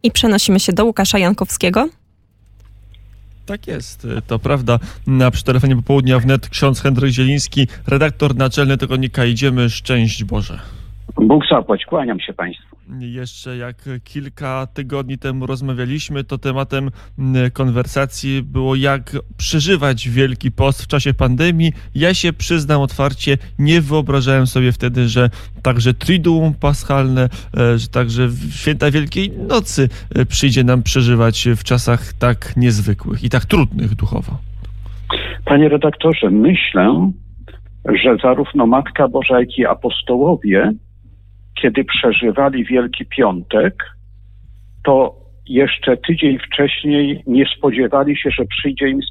I przenosimy się do Łukasza Jankowskiego. Tak jest, to prawda. Przy telefonie popołudnia wnet ksiądz Henryk Zieliński, redaktor naczelny tygodnika Idziemy. Szczęść Boże. Bóg zapłać, kłaniam się Państwu. Jeszcze jak kilka tygodni temu rozmawialiśmy, to tematem konwersacji było, jak przeżywać Wielki Post w czasie pandemii. Ja się przyznam otwarcie, nie wyobrażałem sobie wtedy, że także Triduum Paschalne, że także Święta Wielkiej Nocy przyjdzie nam przeżywać w czasach tak niezwykłych i tak trudnych duchowo. Panie redaktorze, myślę, że zarówno Matka Boża, jak i apostołowie, kiedy przeżywali Wielki Piątek, to jeszcze tydzień wcześniej nie spodziewali się, że przyjdzie im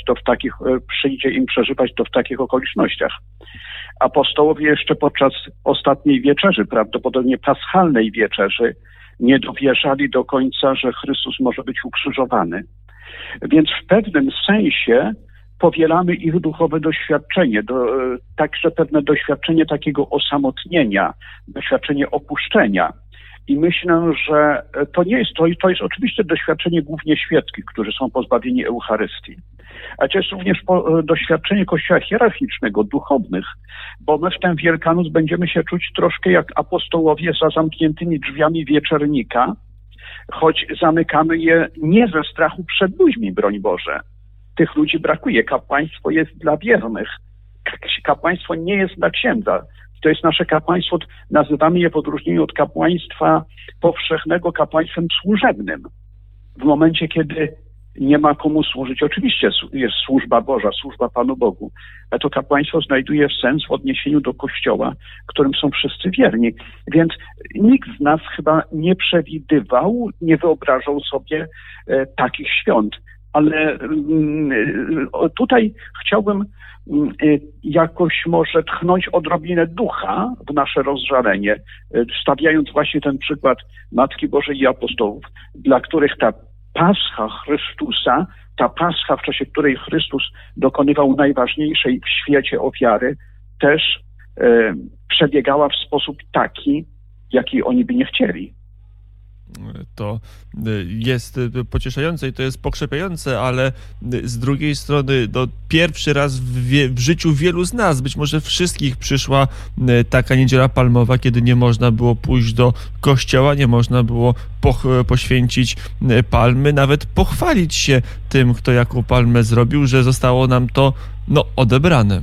przeżywać to w takich okolicznościach. Apostołowie jeszcze podczas ostatniej wieczerzy, prawdopodobnie paschalnej wieczerzy, nie dowierzali do końca, że Chrystus może być ukrzyżowany. Więc w pewnym sensie powielamy ich duchowe doświadczenie, także pewne doświadczenie takiego osamotnienia, doświadczenie opuszczenia. I myślę, że to jest oczywiście doświadczenie głównie świeckich, którzy są pozbawieni Eucharystii. Ale to jest również doświadczenie Kościoła hierarchicznego, duchownych, bo my w ten Wielkanoc będziemy się czuć troszkę jak apostołowie za zamkniętymi drzwiami wieczernika, choć zamykamy je nie ze strachu przed ludźmi, broń Boże. Tych ludzi brakuje. Kapłaństwo jest dla wiernych. Kapłaństwo nie jest dla księdza. To jest nasze kapłaństwo. Nazywamy je w odróżnieniu od kapłaństwa powszechnego kapłaństwem służebnym. W momencie, kiedy nie ma komu służyć, oczywiście jest służba Boża, służba Panu Bogu, ale to kapłaństwo znajduje sens w odniesieniu do Kościoła, którym są wszyscy wierni. Więc nikt z nas chyba nie przewidywał, nie wyobrażał sobie takich świąt. Ale tutaj chciałbym jakoś może tchnąć odrobinę ducha w nasze rozżalenie, stawiając właśnie ten przykład Matki Bożej i apostołów, dla których ta Pascha Chrystusa, ta Pascha, w czasie której Chrystus dokonywał najważniejszej w świecie ofiary, też przebiegała w sposób taki, jaki oni by nie chcieli. To jest pocieszające i to jest pokrzepiające, ale z drugiej strony pierwszy raz w życiu wielu z nas, być może wszystkich, przyszła taka Niedziela Palmowa, kiedy nie można było pójść do kościoła, nie można było poświęcić palmy, nawet pochwalić się tym, kto jaką palmę zrobił, że zostało nam to odebrane.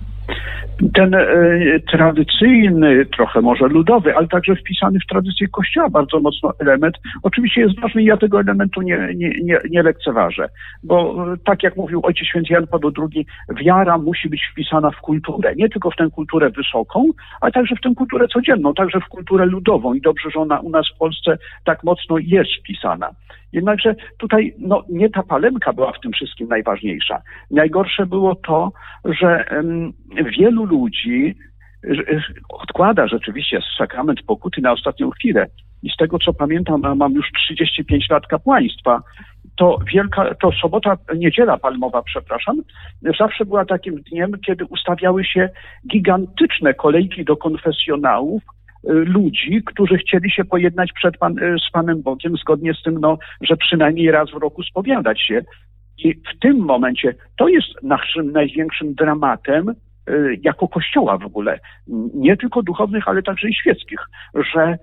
Ten tradycyjny, trochę może ludowy, ale także wpisany w tradycję Kościoła bardzo mocno element, oczywiście jest ważny i ja tego elementu nie lekceważę, bo tak jak mówił Ojciec Święty Jan Paweł II, wiara musi być wpisana w kulturę, nie tylko w tę kulturę wysoką, ale także w tę kulturę codzienną, także w kulturę ludową i dobrze, że ona u nas w Polsce tak mocno jest wpisana. Jednakże tutaj nie ta palemka była w tym wszystkim najważniejsza. Najgorsze było to, że wielu ludzi odkłada rzeczywiście sakrament pokuty na ostatnią chwilę. I z tego, co pamiętam, mam już 35 lat kapłaństwa, to Niedziela Palmowa, zawsze była takim dniem, kiedy ustawiały się gigantyczne kolejki do konfesjonałów, ludzi, którzy chcieli się pojednać z Panem Bogiem, zgodnie z tym, że przynajmniej raz w roku spowiadać się. I w tym momencie to jest naszym największym dramatem jako Kościoła w ogóle, nie tylko duchownych, ale także i świeckich, że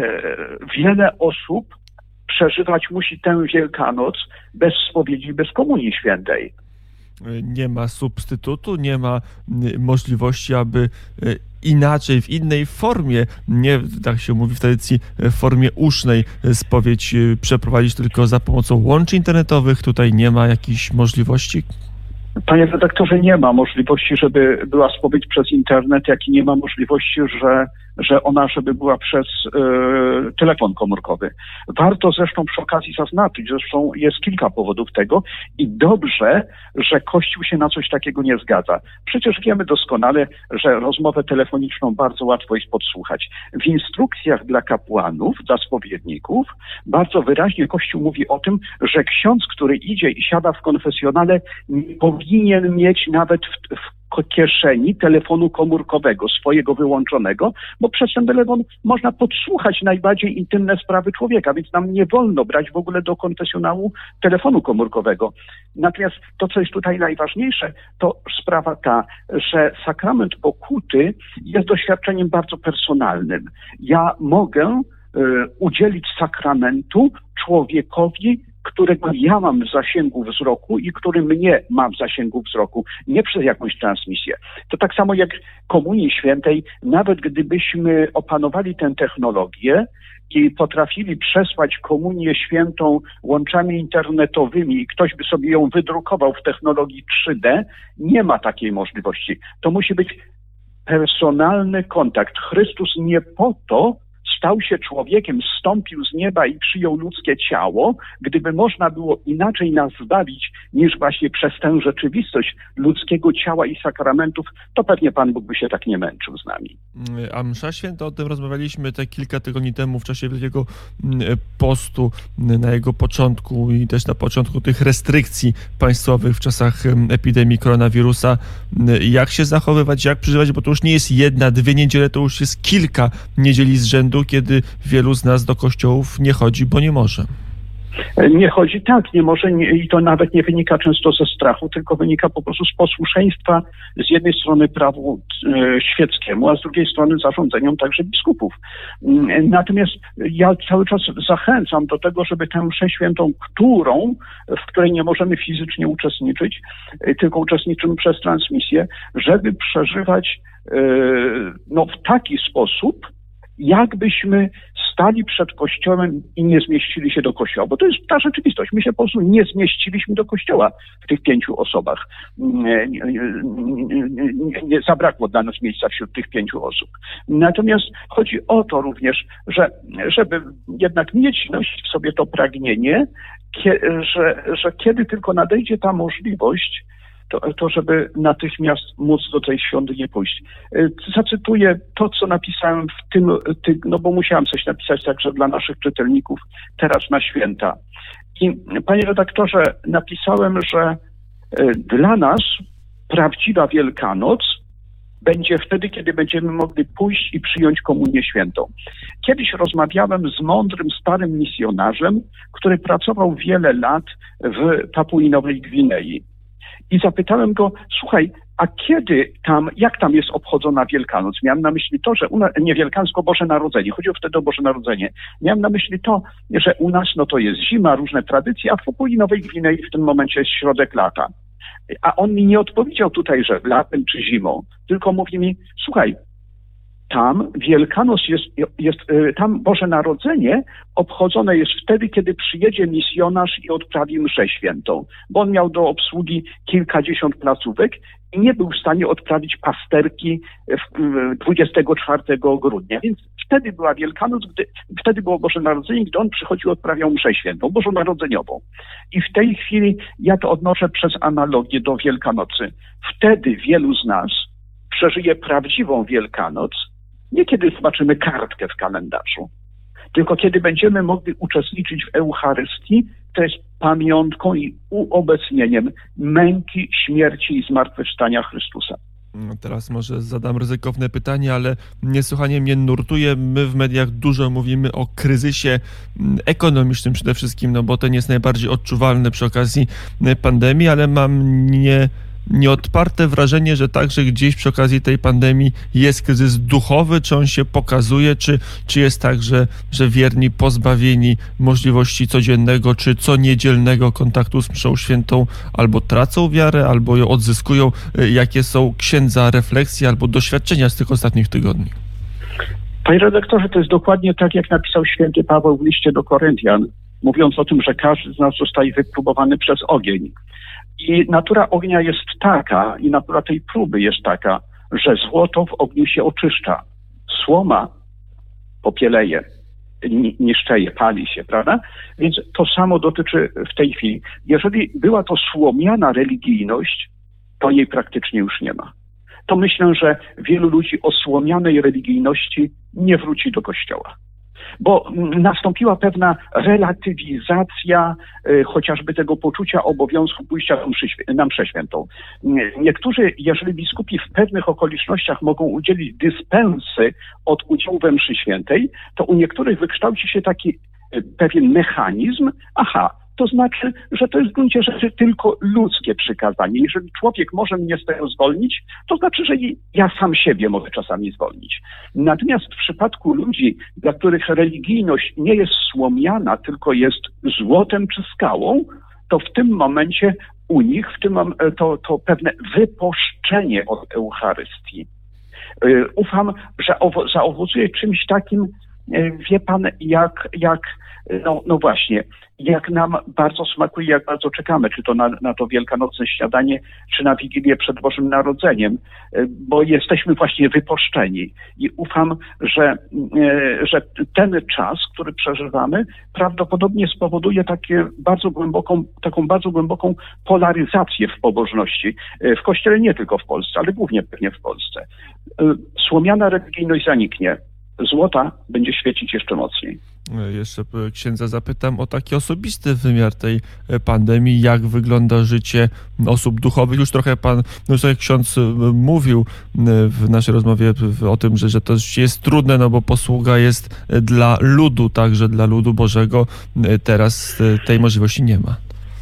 wiele osób przeżywać musi tę Wielkanoc bez spowiedzi, bez Komunii Świętej. Nie ma substytutu, nie ma możliwości, aby inaczej, w innej formie, nie tak się mówi w tradycji, w formie usznej spowiedź przeprowadzić tylko za pomocą łączy internetowych. Tutaj nie ma jakichś możliwości? Panie redaktorze, nie ma możliwości, żeby była spowiedź przez internet, jak i nie ma możliwości, żeby była przez telefon komórkowy. Warto zresztą przy okazji zaznaczyć, zresztą jest kilka powodów tego i dobrze, że Kościół się na coś takiego nie zgadza. Przecież wiemy doskonale, że rozmowę telefoniczną bardzo łatwo jest podsłuchać. W instrukcjach dla kapłanów, dla spowiedników, bardzo wyraźnie Kościół mówi o tym, że ksiądz, który idzie i siada w konfesjonale, nie powinien mieć nawet w kieszeni telefonu komórkowego, swojego wyłączonego, bo przez ten telefon można podsłuchać najbardziej intymne sprawy człowieka, więc nam nie wolno brać w ogóle do konfesjonału telefonu komórkowego. Natomiast to, co jest tutaj najważniejsze, to sprawa ta, że sakrament pokuty jest doświadczeniem bardzo personalnym. Ja mogę udzielić sakramentu człowiekowi, którego ja mam w zasięgu wzroku i który mnie ma w zasięgu wzroku, nie przez jakąś transmisję. To tak samo jak Komunii Świętej, nawet gdybyśmy opanowali tę technologię i potrafili przesłać Komunię Świętą łączami internetowymi i ktoś by sobie ją wydrukował w technologii 3D, nie ma takiej możliwości. To musi być personalny kontakt. Chrystus nie po to stał się człowiekiem, zstąpił z nieba i przyjął ludzkie ciało. Gdyby można było inaczej nas zbawić niż właśnie przez tę rzeczywistość ludzkiego ciała i sakramentów, to pewnie Pan Bóg by się tak nie męczył z nami. A msza święta, o tym rozmawialiśmy te kilka tygodni temu w czasie Wielkiego Postu, na jego początku i też na początku tych restrykcji państwowych w czasach epidemii koronawirusa. Jak się zachowywać, jak przeżywać, bo to już nie jest jedna, dwie niedziele, to już jest kilka niedzieli z rzędu, kiedy wielu z nas do kościołów nie chodzi, bo nie może. Nie chodzi tak, nie może i to nawet nie wynika często ze strachu, tylko wynika po prostu z posłuszeństwa z jednej strony prawu świeckiemu, a z drugiej strony zarządzeniom także biskupów. Natomiast ja cały czas zachęcam do tego, żeby tę mszę świętą, w której nie możemy fizycznie uczestniczyć, tylko uczestniczymy przez transmisję, żeby przeżywać w taki sposób, jakbyśmy stali przed Kościołem i nie zmieścili się do Kościoła. Bo to jest ta rzeczywistość. My się po prostu nie zmieściliśmy do Kościoła w tych 5 osobach. Nie zabrakło dla nas miejsca wśród tych 5 osób. Natomiast chodzi o to również, żeby jednak mieć w sobie to pragnienie, że kiedy tylko nadejdzie ta możliwość, to żeby natychmiast móc do tej świątyni pójść. Zacytuję to, co napisałem bo musiałem coś napisać także dla naszych czytelników teraz na święta. I panie redaktorze, napisałem, że dla nas prawdziwa Wielkanoc będzie wtedy, kiedy będziemy mogli pójść i przyjąć Komunię Świętą. Kiedyś rozmawiałem z mądrym, starym misjonarzem, który pracował wiele lat w Papui Nowej Gwinei. I zapytałem go, słuchaj, a jak tam jest obchodzona Wielkanoc? Miałem na myśli to, że nie Wielkanoc, tylko Boże Narodzenie. Chodziło wtedy o Boże Narodzenie. Miałem na myśli to, że u nas to jest zima, różne tradycje, a w Papui Nowej Gwinei w tym momencie jest środek lata. A on mi nie odpowiedział tutaj, że latem czy zimą, tylko mówi mi, słuchaj, tam Wielkanoc tam Boże Narodzenie obchodzone jest wtedy, kiedy przyjedzie misjonarz i odprawi mszę świętą, bo on miał do obsługi kilkadziesiąt placówek i nie był w stanie odprawić pasterki 24 grudnia. Więc wtedy była Wielkanoc, wtedy było Boże Narodzenie, gdy on przychodził, odprawiał mszę świętą, bożonarodzeniową. I w tej chwili ja to odnoszę przez analogię do Wielkanocy. Wtedy wielu z nas przeżyje prawdziwą Wielkanoc, nie kiedy zobaczymy kartkę w kalendarzu, tylko kiedy będziemy mogli uczestniczyć w Eucharystii, to jest pamiątką i uobecnieniem męki, śmierci i zmartwychwstania Chrystusa. Teraz może zadam ryzykowne pytanie, ale niesłychanie mnie nurtuje. My w mediach dużo mówimy o kryzysie ekonomicznym przede wszystkim, bo ten jest najbardziej odczuwalny przy okazji pandemii, ale mam nieodparte wrażenie, że także gdzieś przy okazji tej pandemii jest kryzys duchowy, czy on się pokazuje, czy jest tak, że wierni pozbawieni możliwości codziennego, czy co niedzielnego kontaktu z mszą świętą albo tracą wiarę, albo ją odzyskują. Jakie są księdza refleksje albo doświadczenia z tych ostatnich tygodni? Panie redaktorze, to jest dokładnie tak, jak napisał święty Paweł w liście do Koryntian, mówiąc o tym, że każdy z nas zostaje wypróbowany przez ogień. I natura ognia jest taka, i natura tej próby jest taka, że złoto w ogniu się oczyszcza. Słoma popieleje, niszczeje, pali się, prawda? Więc to samo dotyczy w tej chwili. Jeżeli była to słomiana religijność, to jej praktycznie już nie ma. To myślę, że wielu ludzi o słomianej religijności nie wróci do kościoła. Bo nastąpiła pewna relatywizacja chociażby tego poczucia obowiązku pójścia na mszę świętą. Niektórzy, jeżeli biskupi w pewnych okolicznościach mogą udzielić dyspensy od udziału we mszy świętej, to u niektórych wykształci się taki pewien mechanizm, to znaczy, że to jest w gruncie rzeczy tylko ludzkie przykazanie. Jeżeli człowiek może mnie z tego zwolnić, to znaczy, że ja sam siebie mogę czasami zwolnić. Natomiast w przypadku ludzi, dla których religijność nie jest słomiana, tylko jest złotem czy skałą, to w tym momencie u nich to pewne wyposzczenie od Eucharystii. Ufam, że zaowocuje czymś takim, wie pan, jak nam bardzo smakuje, jak bardzo czekamy, czy to na to wielkanocne śniadanie, czy na Wigilię przed Bożym Narodzeniem, bo jesteśmy właśnie wyposzczeni. I ufam, że ten czas, który przeżywamy, prawdopodobnie spowoduje taką bardzo głęboką polaryzację w pobożności. W Kościele nie tylko w Polsce, ale głównie pewnie w Polsce. Słomiana religijność zaniknie. Złota będzie świecić jeszcze mocniej. Jeszcze księdza zapytam o taki osobisty wymiar tej pandemii. Jak wygląda życie osób duchowych? Już trochę ksiądz mówił w naszej rozmowie o tym, że to jest trudne, bo posługa jest dla ludu, także dla ludu Bożego. Teraz tej możliwości nie ma.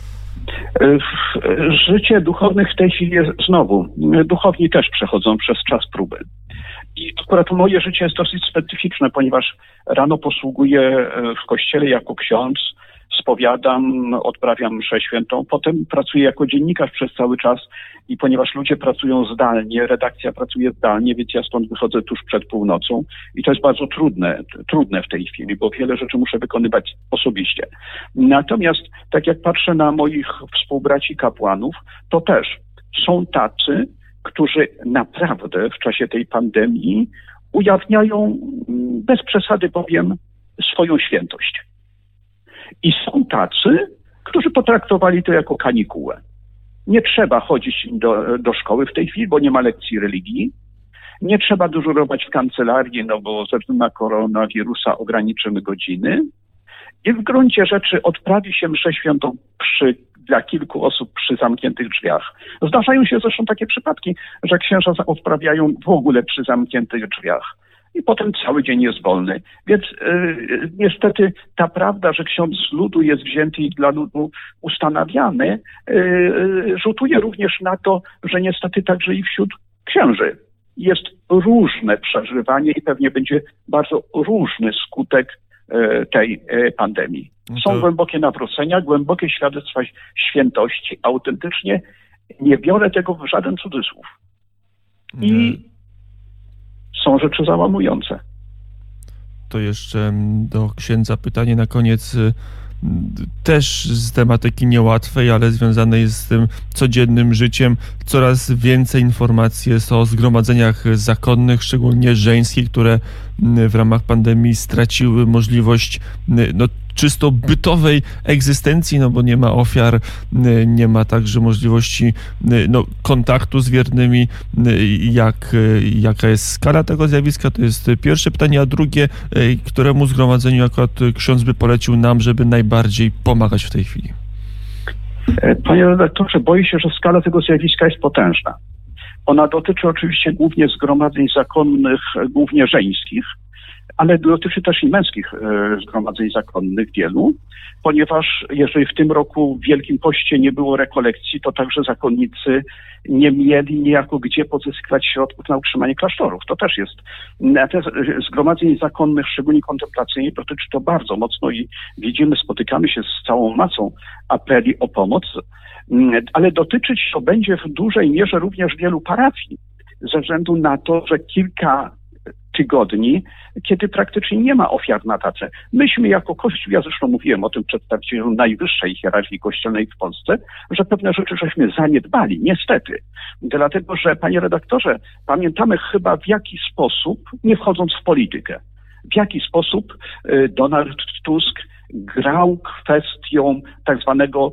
Życie duchownych w tej chwili jest znowu. Duchowni też przechodzą przez czas próby. I akurat moje życie jest dosyć specyficzne, ponieważ rano posługuję w kościele jako ksiądz, spowiadam, odprawiam mszę świętą, potem pracuję jako dziennikarz przez cały czas i ponieważ ludzie pracują zdalnie, redakcja pracuje zdalnie, więc ja stąd wychodzę tuż przed północą i to jest bardzo trudne w tej chwili, bo wiele rzeczy muszę wykonywać osobiście. Natomiast tak jak patrzę na moich współbraci kapłanów, to też są tacy, którzy naprawdę w czasie tej pandemii ujawniają, bez przesady powiem, swoją świętość. I są tacy, którzy potraktowali to jako kanikułę. Nie trzeba chodzić do szkoły w tej chwili, bo nie ma lekcji religii. Nie trzeba dyżurować w kancelarii, bo ze względu na koronawirusa ograniczymy godziny. I w gruncie rzeczy odprawi się mszę świętą dla kilku osób przy zamkniętych drzwiach. Zdarzają się zresztą takie przypadki, że księża odprawiają w ogóle przy zamkniętych drzwiach. I potem cały dzień jest wolny. Więc niestety ta prawda, że ksiądz z ludu jest wzięty i dla ludu ustanawiany, rzutuje również na to, że niestety także i wśród księży jest różne przeżywanie i pewnie będzie bardzo różny skutek tej pandemii. Są głębokie nawrócenia, głębokie świadectwa świętości. Autentycznie nie biorę tego w żaden cudzysłów. I są rzeczy załamujące. To jeszcze do księdza pytanie na koniec. Też z tematyki niełatwej, ale związanej z tym codziennym życiem. Coraz więcej informacji jest o zgromadzeniach zakonnych, szczególnie żeńskich, które w ramach pandemii straciły możliwość czysto bytowej egzystencji, bo nie ma ofiar, nie ma także możliwości kontaktu z wiernymi. Jaka jest skala tego zjawiska? To jest pierwsze pytanie, a drugie, któremu zgromadzeniu akurat ksiądz by polecił nam, żeby najbardziej pomagać w tej chwili? Panie redaktorze, boję się, że skala tego zjawiska jest potężna. Ona dotyczy oczywiście głównie zgromadzeń zakonnych, głównie żeńskich, ale dotyczy też i męskich zgromadzeń zakonnych wielu, ponieważ jeżeli w tym roku w Wielkim Poście nie było rekolekcji, to także zakonnicy nie mieli niejako gdzie pozyskiwać środków na utrzymanie klasztorów. To też jest. Te zgromadzeń zakonnych, szczególnie kontemplacyjnych, dotyczy to bardzo mocno i widzimy, spotykamy się z całą masą apeli o pomoc, ale dotyczyć to będzie w dużej mierze również wielu parafii, ze względu na to, że kilka tygodni, kiedy praktycznie nie ma ofiar na tace. Myśmy jako Kościół, ja zresztą mówiłem o tym przedstawicielu najwyższej hierarchii kościelnej w Polsce, że pewne rzeczy żeśmy zaniedbali, niestety. Dlatego, że panie redaktorze, pamiętamy chyba w jaki sposób, nie wchodząc w politykę, w jaki sposób Donald Tusk grał kwestią tak zwanego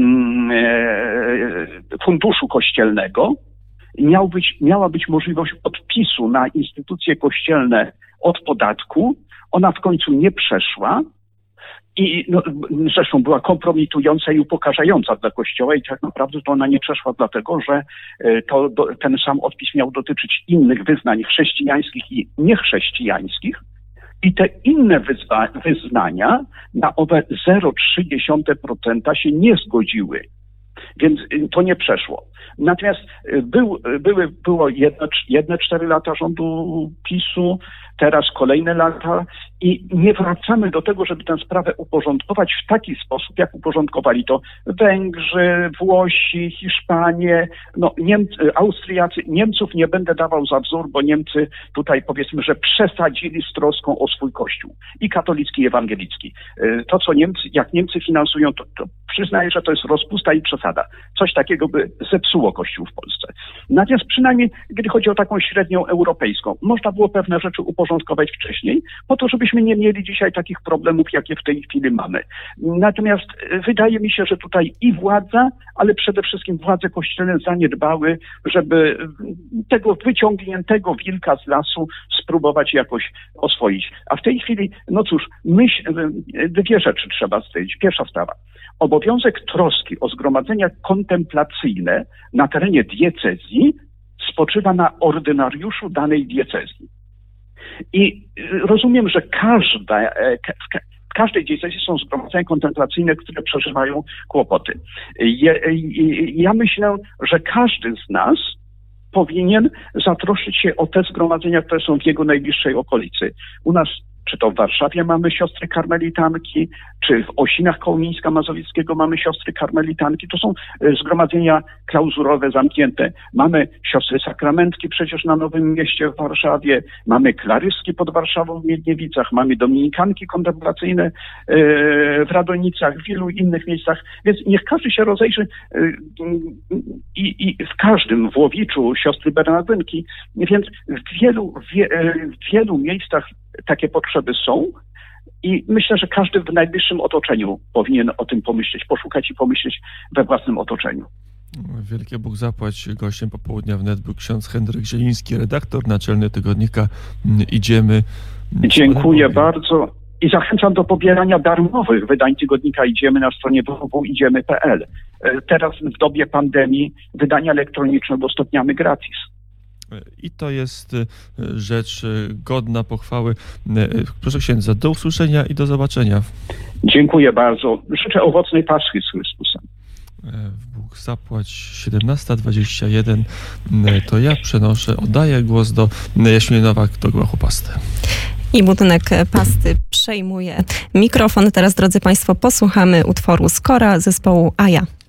funduszu kościelnego. Miała być możliwość odpisu na instytucje kościelne od podatku. Ona w końcu nie przeszła i zresztą była kompromitująca i upokarzająca dla Kościoła i tak naprawdę to ona nie przeszła dlatego, że ten sam odpis miał dotyczyć innych wyznań chrześcijańskich i niechrześcijańskich. I te inne wyznania na owe 0,3% się nie zgodziły. Więc to nie przeszło. Natomiast było jedne 4 lata rządu PiS-u, teraz kolejne lata i nie wracamy do tego, żeby tę sprawę uporządkować w taki sposób, jak uporządkowali to Węgrzy, Włosi, Hiszpanie, Austriacy. Niemców nie będę dawał za wzór, bo Niemcy tutaj powiedzmy, że przesadzili z troską o swój Kościół. I katolicki, i ewangelicki. To, co jak Niemcy finansują, to przyznaję, że to jest rozpusta i przesada. Coś takiego by zepsuło Kościół w Polsce. Natomiast przynajmniej, gdy chodzi o taką średnią europejską, można było pewne rzeczy uporządkować wcześniej, po to, żebyśmy nie mieli dzisiaj takich problemów, jakie w tej chwili mamy. Natomiast wydaje mi się, że tutaj i władza, ale przede wszystkim władze kościelne zaniedbały, żeby tego wyciągniętego wilka z lasu spróbować jakoś oswoić. A w tej chwili, dwie rzeczy trzeba zdjąć. Pierwsza sprawa. Obowiązek troski o zgromadzenia kontemplacyjne na terenie diecezji spoczywa na ordynariuszu danej diecezji. I rozumiem, że w każdej diecezji są zgromadzenia kontemplacyjne, które przeżywają kłopoty. Ja myślę, że każdy z nas powinien zatroszczyć się o te zgromadzenia, które są w jego najbliższej okolicy. U nas, czy to w Warszawie mamy siostry karmelitanki, czy w Osinach koło Mińska Mazowieckiego mamy siostry karmelitanki. To są zgromadzenia klauzurowe, zamknięte. Mamy siostry sakramentki przecież na Nowym Mieście w Warszawie, mamy klaryski pod Warszawą w Miedniewicach, mamy dominikanki kontemplacyjne w Radonicach, w wielu innych miejscach. Więc niech każdy się rozejrzy i w każdym, w Łowiczu siostry Bernardynki. Więc w wielu miejscach takie potrzeby są i myślę, że każdy w najbliższym otoczeniu powinien o tym pomyśleć, poszukać i pomyśleć we własnym otoczeniu. Wielkie Bóg zapłać. Gościem popołudnia wnet był ksiądz Henryk Zieliński, redaktor naczelny tygodnika Idziemy. Dziękuję bardzo i zachęcam do pobierania darmowych wydań tygodnika Idziemy na stronie www.idziemy.pl. Teraz w dobie pandemii wydania elektroniczne udostępniamy gratis. I to jest rzecz godna pochwały. Proszę księdza, do usłyszenia i do zobaczenia. Dziękuję bardzo. Życzę owocnej Paschy z Chrystusem. Bóg zapłać. 17:21. To ja oddaję głos do Jaśminy Nowak, do gmachu pasty. I budynek pasty przejmuje mikrofon. Teraz, drodzy Państwo, posłuchamy utworu Skora zespołu Aja.